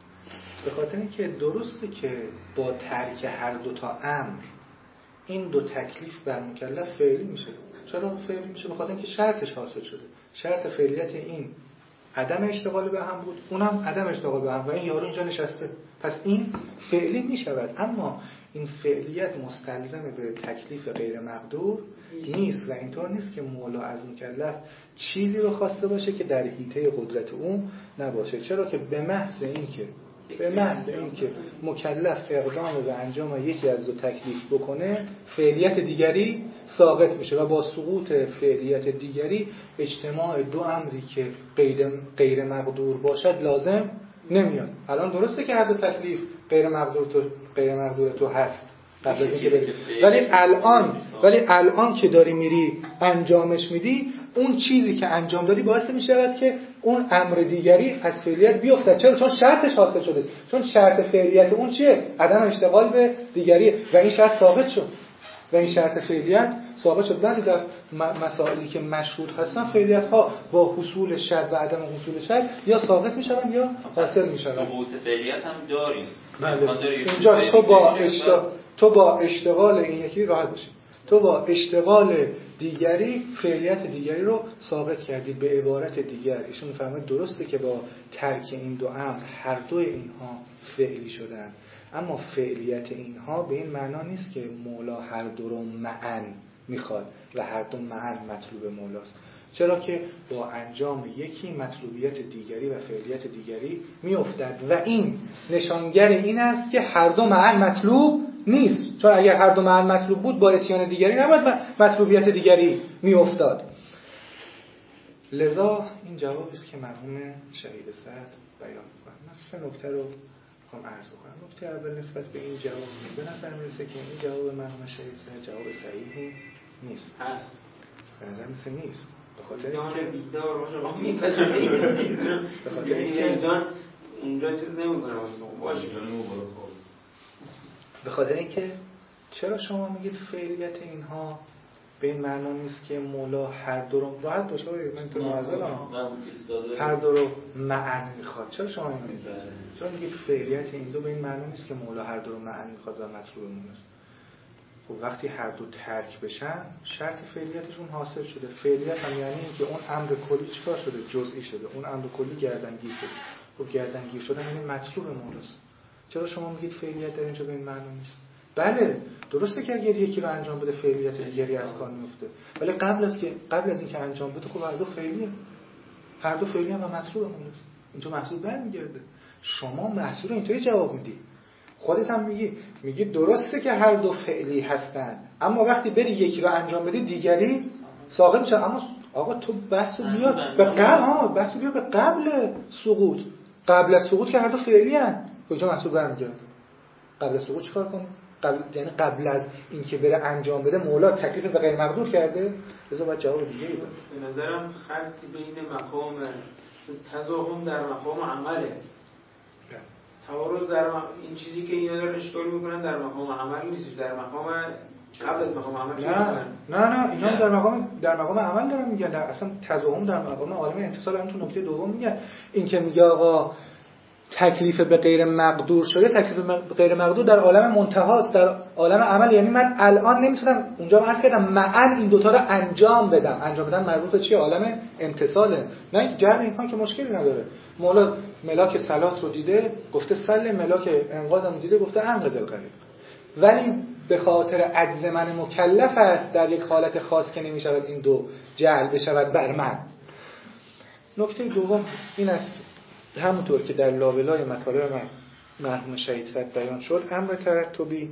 به خاطر اینکه درسته که با ترک هر دو تا امر این دو تکلیف بر مکلف فعلی میشه. چرا فعلی میشه؟ به خاطر اینکه شرطش حاصل شده. شرط فعلیت این عدم اشتغال به هم بود، اونم عدم اشتغال به هم، و این یارو اینجا نشسته. پس این فعلی میشود. اما این فعلیت مستلزم به تکلیف غیر مقدور نیست، و اینطور نیست که مولا از مکلف چیزی رو خواسته باشه که در حیطه قدرت اون نباشه. چرا که به محض این که به محض این که مکلف اقدام به انجام یکی از دو تکلیف بکنه، فعلیت دیگری ساقط میشه، و با سقوط فعلیت دیگری اجتماع دو امری که غیر مقدور باشد لازم نمیاد. الان درسته که هر دو تکلیف غیر مقدور تو غیر مقدور تو هست قبل از اینکه بری، ولی الان ولی الان که داری میری انجامش میدی، اون چیزی که انجام دادی باعث میشه که اون امر دیگری از فعلیت بیفته. چرا؟ چون شرطش حاصل شده. چون شرط فعلیت اون چیه؟ عدم اشتغال به دیگری، و این شرط ثابت شد، و این شرط فعلیت ثابت شد. ولی در مسائلی که مشهود هستن، فعلیت ها با حصول شرط و عدم حصول شرط یا ثابت میشن یا حاصل میشن. ثبوت فعلیت هم داریم. اینجا تو با اشتغال تو با اشتغال این یکی راحت باشی، تو با اشتغال دیگری فعلیت دیگری رو ثابت کردی. به عبارت دیگر ایشون میفهمه درسته که با ترک این دو امر هر دو اینها فعلی شدن، اما فعلیت اینها به این معنا نیست که مولا هر دو رو معاً میخواد و هر دو معاً مطلوب مولاست. چرا که با انجام یکی مطلوبیت دیگری و فعلیت دیگری میافتد، و این نشانگر این است که هر دو معاً مطلوب نیست. چون اگر هر دو معاً مطلوب بود، با اتیان دیگری نباید مطلوبیت دیگری میافتاد. لذا این جوابی است که مرحوم شهید سعد بیان می‌کنه. من سه نکته رو میخوام عرض کنم. نکته اول نسبت به این جواب، به نظر میرسه که این جواب مرحوم شهید سعد جواب صحیحی نیست. هست. به نظر میرسه نیست. به خاطر اینکه بیدار باشه میپذیره. به خاطر اینکه اونجا چیز نمیکنه باشه. به خاطر اینکه چرا شما میگید فعلیت اینها به این معنا نیست که مولا هر دو رو راحت باشه، من تو معذرم هر دو رو معاً میخواد. چرا شما اینو میگید؟ چرا میگید فعلیت این دو به این معنا نیست که مولا هر دو رو معاً میخواد و مطلوب مولاست؟ خب وقتی هر دو ترک بشن شرط فعلیتشون حاصل شده. فعلیت هم یعنی اینکه اون امر کلی چیکار شده؟ جزئی شده. اون امر کلی گردنگیر شده. خب گردنگیر شدن یعنی مطلوب موروث. چرا شما میگید فعلیت در اینجا به این معنی نیست؟ بله درسته که اگر یکی رو انجام بده فعلیت دیگری از کار میفته، ولی قبل از که قبل از اینکه انجام بده خب هر دو فعلیه، هر دو فعلی هم مطلوب موروث. اینجا محصول برمیگرده. شما محصول اینطوری جواب میدی، خودت هم میگی میگی درسته که هر دو فعلی هستن، اما وقتی بری یکی رو انجام بدی دیگری ساقط میشه. اما آقا تو بحثو بیار به قبل ها بحثو بیار به قبل سقوط. قبل از سقوط که هر دو فعلی ان، کجا محصول برمیگرده؟ قبل از سقوط چیکار کنه؟ قبل یعنی قبل از اینکه بره انجام بده مولا تکلیف به غیر مقدور کرده. لذا باید جواب دیگه داد. به نظرم خط بین مقام تضاهم در مقام عمله. تعارض در مقام این چیزی که اینا دارن اشکال میکنن در مقام عمل نیست، در مقام قبل از مقام عمل. نه نه نه اینا در مقام در مقام عمل دارن میگن. در اصلا تضاهم در مقام عالم امتصال. هم تو نکته دوم میگن این که میگه آقا تکلیف به غیر مقدور شده، تکلیف به غیر مقدور در عالم منتهاست، در عالم عمل. یعنی من الان نمیتونم، اونجا من عرض کردم معن این دوتا رو انجام بدم. انجام بدن مربوط به چیه؟ عالم امتصاله. نه جهل امکان که مشکلی نداره. مولا ملاک صلات رو دیده گفته سل، ملاک انقاذ هم دیده گفته انقذ القریب. ولی به خاطر عجز من مکلف است در یک حالت خاص که نمیشود این دو جعل بشود بر من. نکته دوم این است همونطور که در لابلای مطالب من مرحوم شهید صد بیان شد، امر ترتبی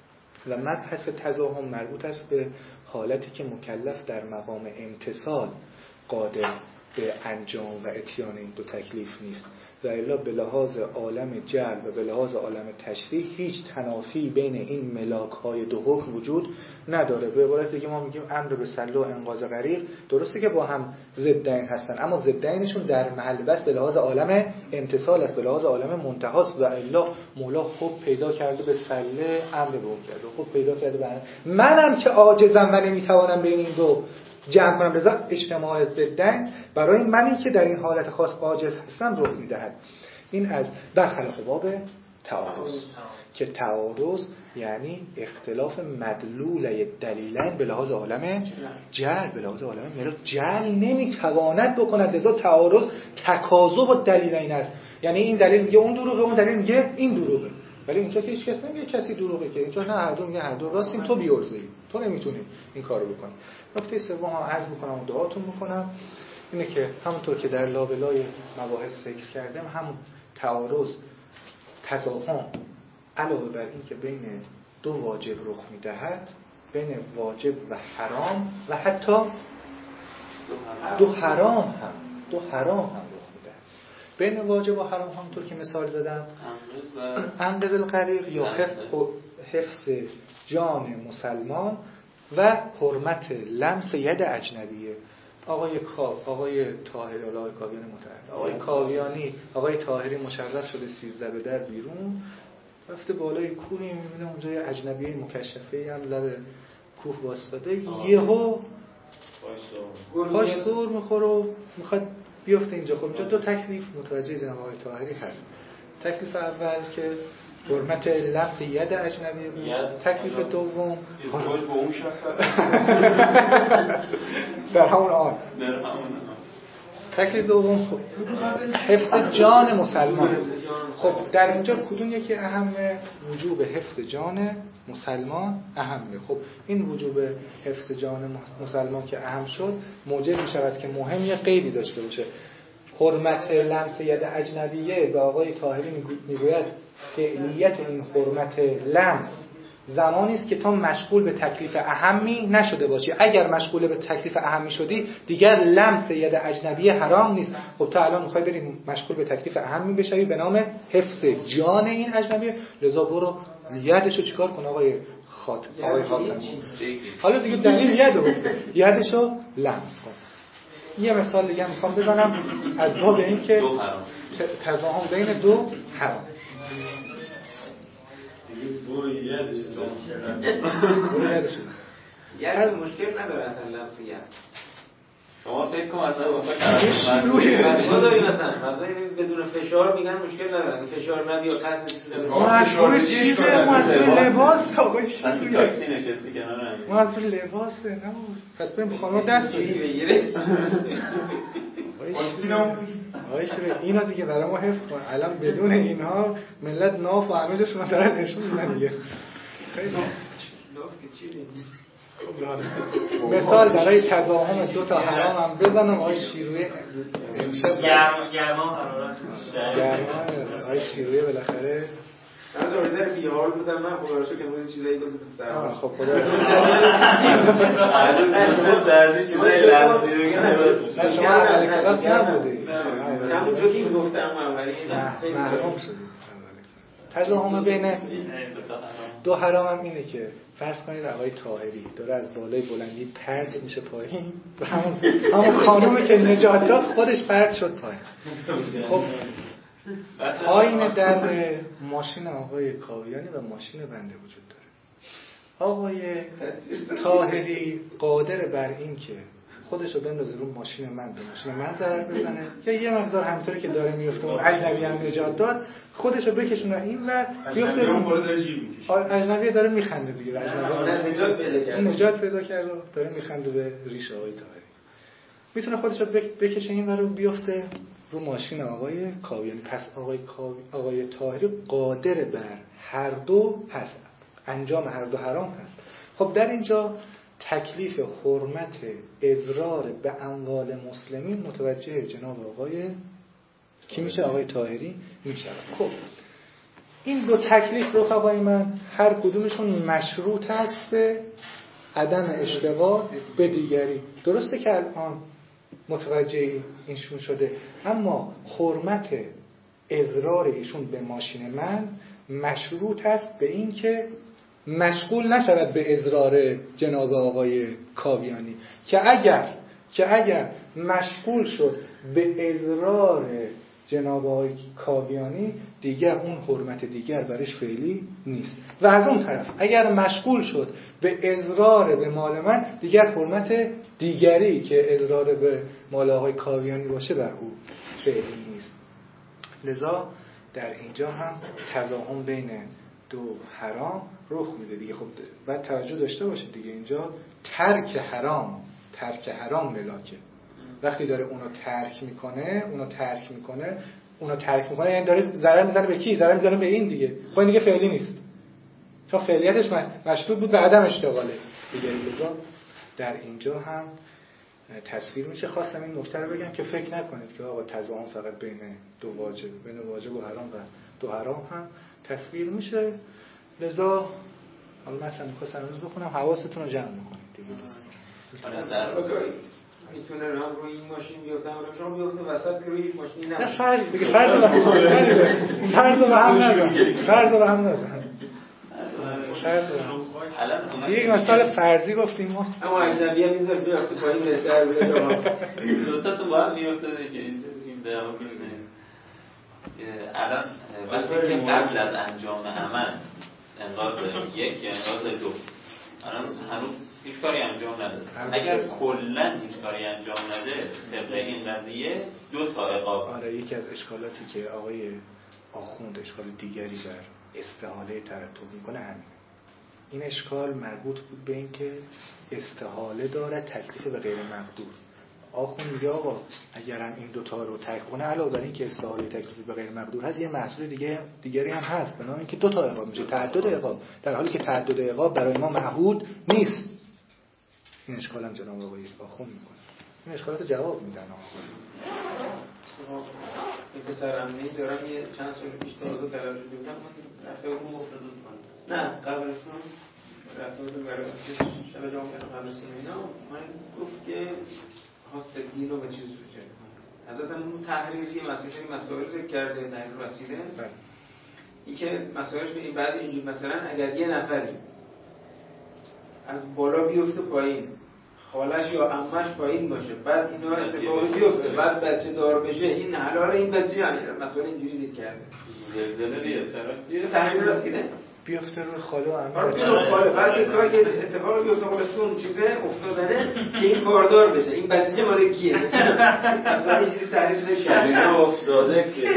و مبحث تضاهم مربوط است به حالتی که مکلف در مقام امتصال قادر به انجام و اتیان این دو تکلیف نیست. و الا به لحاظ عالم جعل و به لحاظ عالم تشریح هیچ تنافی بین این ملاک های دو حکم وجود نداره. به عبارت دیگه ما میگیم امر به سلو و انقاذ غریق درسته که با هم ضدین هستن، اما ضدینشون در محل بس به لحاظ عالم امتصال است، به لحاظ عالم منتهاست. و الا مولا خوب پیدا کرده به سله امر به اون کرده، خوب پیدا کرده به منم که عاجزم و نمیتوانم بین این دو جمع کنم. لذا اجتماع ضدین برای منی که در این حالت خاص عاجز هستم رخ میدهد. این از برخلاف باب تعارض که تعارض یعنی اختلاف مدلول دلیلین به لحاظ عالم جعل، به لحاظ عالم ملک جعل نمیتواند بکند. لذا تعارض تکاذب الدلیلین است. یعنی این دلیل میگه اون دروغه، اون دلیل میگه این دروغه. ولی اینجا که هیچ کس نمیگه کسی دروغه، که اینجا نه هر دو میگه هر دو راستیم، تو بی‌عرضه‌ای، تو نمیتونی این کارو بکنی. نکته سوم هم عرض میکنم و دعاتون میکنم اینه که همونطور که در لابلای مباحث ذکر کردم، همون تعارض تضاهم علاوه بر این که بین دو واجب رخ میدهد، بین واجب و حرام و حتی دو حرام هم دو حرام هم رخ میدهد. بین واجب و حرام همونطور که مثال زدم انقذ الغریق یا حفظ جان مسلمان و حرمت لمس ید اجنبیه. آقای کاو آقای طاهری، آقای کاویانی متعهد، آقای کاویانی آقای طاهری مشرف شده سیزده به در بیرون رفته بالای کوهی، میبینه اونجا یه اجنبیه مکشفه هم لب کوه واسطاده، یهو پاش سور میخوره و میخواد بیفته اینجا. خب اینجا دو تکلیف متوجه جناب آقای طاهری هست. تکلیف اول که حرمت لمس ید اجنبی بود، تکلیف دوم در همون آن تکلیف دوم حفظ جان مسلمان. خب در اینجا کدوم یکی اهمه؟ وجوب حفظ جان مسلمان اهمه. خب این وجوب حفظ جان مسلمان که اهم شد، موجب می شود که مهم یه قیدی داشته باشه. حرمت لمس ید اجنبیه به آقای طاهری میگوید فعلیت این حرمت لمس زمانی است که تو مشغول به تکلیف اهمی نشده باشی. اگر مشغول به تکلیف اهمی شدی دیگر لمس ید اجنبی حرام نیست. خب تو الان میخوای بری مشغول به تکلیف اهمی بشوی به نام حفظ جان این اجنبی، لذا برو یدشو چیکار کن آقای خاطر آقای خاطر حالا دیگه دلیل ید گفته یدشو لمس کن. یه مثال دیگه میخوام بزنم از باب این که تضاهم بین دو حرام. برو یادش برو یادش یاد مشکل نداره اصلا لمس ید. شما فکر کنم اصلا واسه روی خدایی مثلا مثلا بدون فشار فشار میگن مشکل ندارن، فشار ندی یا قصد مشغول چیزه، مشغول لباس آقای تو تاکسی نشستی کنار همین مشغول لباسه نه پس بریم خانم دست بگیره آقای شیره اینا دیگه برای ما حفظ کن. الان بدون اینها ملت ناف و همه جاشون رو دارن نشون میدن دیگه. خیلی ناف که چی مثال برای تضاهم دو تا حرام هم بزنم. آقای شیروی امشب گرما گرما حرارت گرما آقای شیروی بالاخره من دوریده بیحال بودم. من خدا رو شکر امروز چیزایی گفتم سر خب خدا رو شکر شما دردی چیزایی لحظی بگید نه شما اول کلاس نبودید همونجا که گفتم اولی محروم شدید. تضاهم بین دو حرام هم اینه که فرض کنید آقای طاهری داره از بالای بلندی پرت میشه پایین و همون همون خانومی که نجات داد خودش پرت شد پایین. خب آینه در ماشین آقای کاویانی و ماشین بنده وجود داره. آقای طاهری قادر بر این که خودش رو بندازه رو ماشین من، به ماشین من ضرر بزنه، یا یه مقدار همطوری که داره میفته اون اجنبی هم نجات داد خودش رو بکشونه این ور بیفته رو اجنبی داره میخنده دیگه. اجنبی نجات پیدا کرد نجات پیدا کرد و داره میخنده به ریش آقای طاهری. میتونه خودش رو بکشه این ور رو بیفته رو ماشین آقای کاویانی. پس آقای کاوی... آقای طاهری قادر بر هر دو هست، انجام هر دو حرام هست. خب در اینجا تکلیف حرمت اضرار به اموال مسلمین متوجه جناب آقای کی میشه؟ آقای طاهری میشه. خب این دو تکلیف رفقای من هر کدومشون مشروط هست به عدم اشتغال به دیگری. درسته که الان متوجه اینشون شده، اما حرمت اضرار ایشون به ماشین من مشروط است به این که مشغول نشود به اضرار جناب آقای کاویانی، که اگر که اگر مشغول شد به اضرار جناب آقای کاویانی دیگر اون حرمت دیگر برش فعلی نیست. و از اون طرف اگر مشغول شد به اضرار به مال من دیگر حرمت دیگری که اضرار به مال آقای کاویانی باشه بر او فعلی نیست. لذا در اینجا هم تضاهم بین دو حرام رخ میده دیگه. خب باید توجه داشته باشید دیگه اینجا ترک حرام ترک حرام ملاکه. وقتی داره اونو ترک میکنه اونو ترک میکنه اونو ترک میکنه یعنی داره ضرر میزنه به کی؟ ضرر میزنه به این دیگه. خب این دیگه فعلی نیست چون فعلیتش مشروط بود به عدم اشتغاله دیگه. لذا در اینجا هم تصویر میشه. خواستم این نکته رو بگم که فکر نکنید که آقا تضاهم فقط بین دو واجب بین واجب و حرام و دو حرام هم تصویر میشه. لذا حالا مثلا می‌خواستم امروز بخونم حواستون رو جمع بکنید دیگه. میتونه راه روی این ماشین بیفته هم شما بیفته وسط که روی این ماشین نباشه. نه فرض دیگه فرض به هم فرض به هم نزن فرض به هم نزن فرض الان یک مثال فرضی گفتیم ما. اما اجنبی هم میذاره بیفته پایین بهتر بوده. دو تا تو با هم میافتاده که این دعوا کنه. الان وقتی که قبل از انجام عمل انقاذ یک یا انقاذ دو الان هنوز هیچ کاری انجام نداده. اگر کلا هیچ کاری انجام نده طبق این قضیه دو تا عقاب. آره یکی از اشکالاتی که آقای آخوند اشکال دیگری بر استحاله ترتب میکنه همین. این اشکال مربوط بود به این که استحاله داره تکلیف به غیر مقدور. آخوند میگه آقا اگرم این دوتا رو ترک کنه علاوه بر این که استحاله تکلیف به غیر مقدور هست یه محصول دیگه دیگری هم هست به نام اینکه دو تا عقاب میشه تعدد عقاب، در حالی که تعدد عقاب برای ما معهود نیست. این اشکال هم جناب آقای آخوند میکنه. این اشکالات جواب میدن آقا. این پسر امنی دارم یه چند سال پیش تازه تلاشی بودم من اصلا اون مفتدون کنم نه قبلشون رفتم برای شب جامعه قبل سمینا من گفت که خواست دین رو به چیز بچه حضرت اون تحریری مسئله مسائل ذکر کرده تحریر وسیله این که مسائلش به این بعد اینجور مثلا اگر یه نفری از بالا بیفته پایین خالش یا عمش پایین باشه بعد اینا اتفاقی بیفته بعد بچه دار بشه این حلال این بچه همین مسئله اینجوری ذکر کرده زلزله بیاد طرف تحریر وسیله بیفته روی خاله و عمه. آره خاله بعد کاری که اتفاقی بیفته خودشون چیزه افتادنه که این باردار بشه. این بچه مال کیه؟ اصلا یه چیزی تعریف نشه. افتاده که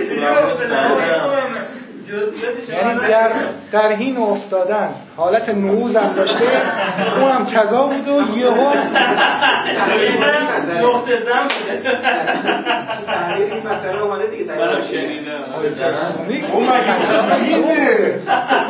یعنی در در حین افتادن حالت نعوذ هم داشته، اون هم کذا بود و یهو نقطه زم بوده. تحلیل این مسئله اومده دیگه. برای شنیدم اون مکنه میده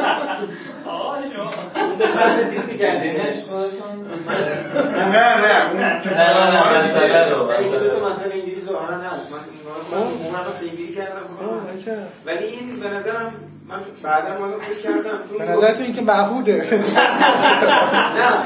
اون دفعه چیزی کردینش خودتون نه نه اون مسئله رو مسئله انگلیسی ظاهرا هست. من اون موقع پیگیری کردم ولی این به نظرم من بعدا اومدم فکر کردم به نظرتون این که معبوده. نه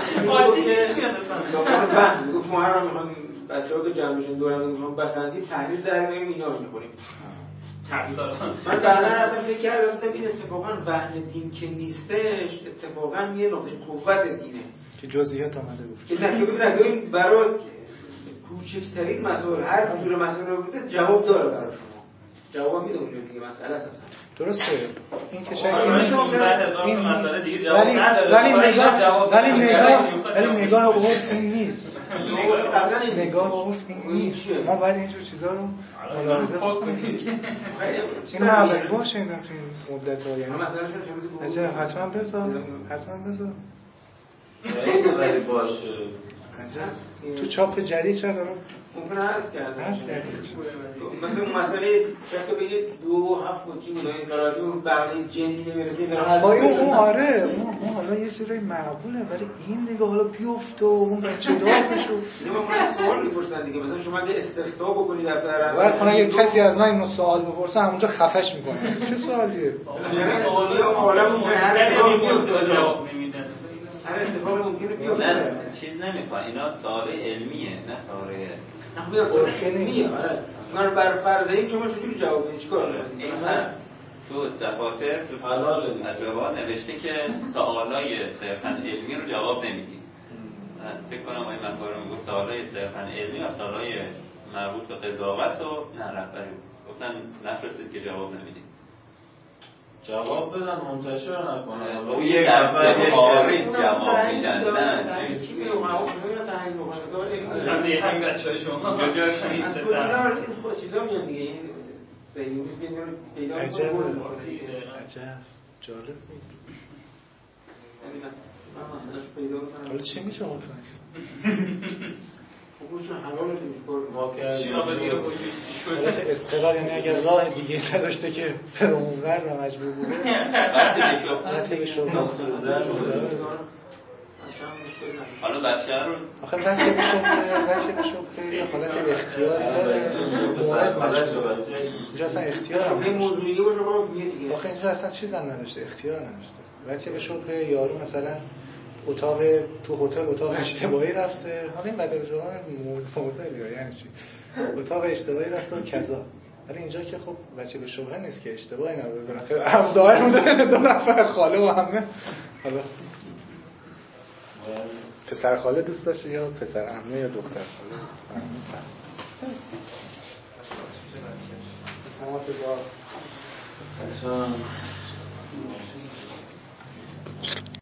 میگفت میگفت ما هر میخوام بچه‌ها که جمعشون دورم میگفتم بخندیم تحلیل در میاریم اینا رو میخوریم. من بعدا رفتم فکر کردم این اتفاقا وهن دین که نیستش اتفاقا یه نقطه قوت دینه که جزئیات آمده گفت که نه که ببینید برای کوچکترین مسائل هر جور مسئله بوده جواب داره برای شما. جواب میده اونجا دیگه مسئله است. درسته این که شکلی نیست. این مسئله دیگه جواب ولی ولی نگاه ولی نگاه ولی نگاه عرف این نیست. نگاه عرف این نیست. ما باید اینجور چیزا رو ملاحظه کنیم. این اولی بار شنیدم تو این مدت ها. یعنی مثلا حتما بذار حتما بذار ولی باشه تو چاپ جدید شد دارم ممکنه هست کرده هست کرده مثلا اون مسئله شاید بگید دو هفت و چی بود این قراری اون بقیه جنی نمیرسید اون آره اون حالا یه جوری معقوله ولی این دیگه حالا بیفت و اون بچه دار بشه. نه من سوال میپرسن دیگه مثلا شما اگه استفتاء بکنید دفتر اول کنه اگه کسی از من اینو سوال بپرسه همونجا خفش میکنه. چه سوالیه؟ یعنی عالم ممکنه هر اتفاقی بیفته جواب نمیدن. هر اتفاقی ممکنه بیفته. نه چیز نمیکنه اینا سوال علمیه نه سوال نه علمیه. آره من بر فرض این شما چجوری جواب میدید چیکار کنید؟ تو دفاتر تو حلال جواب نوشته که سوالای صرفا علمی رو جواب نمیدید. فکر کنم این مقاله میگه سوالای صرفا علمی و سوالای مربوط به قضاوت و نه رهبری گفتن نفرستید که جواب نمیدید. جواب بدن منتشر نکنه. اون یک دفعه خارج جواب میدن. نه چی میگم ما میگم تحلیل بکنید. همین همین بچه‌ها شما جا جاش نیست. این خود چیزا میان دیگه این سیویس میاد پیدا عجب میکنه. عجب جالب بود. من مثلاش پیدا کنم. حالا چی میشه آخرش؟ خودش حلال نمی‌کنه. ما که حالا که استقرار یعنی اگر راه دیگه نداشته که پر اونور و مجبور بوده وقتی به شغل حالا بچه رو آخه وقتی به شغل وقتی به شغل حالت اختیار مورد مجبور اینجا اصلا اختیار هم این موضوعیه باشه ما دیگه آخه اینجا اصلا چیز هم نداشته اختیار نداشته وقتی به شغل یارو مثلا اتاق تو هتل اتاق اشتباهی رفته حالا این بده جوان موضوعی یعنی چی اتاق اشتباهی رفته و کذا ولی اینجا که خب بچه به شغل نیست که اشتباهی نبوده بالاخره هم دائم بوده دو نفر خاله و عمه حالا پسر خاله دوست داشته یا پسر عمه یا دختر خاله تماس با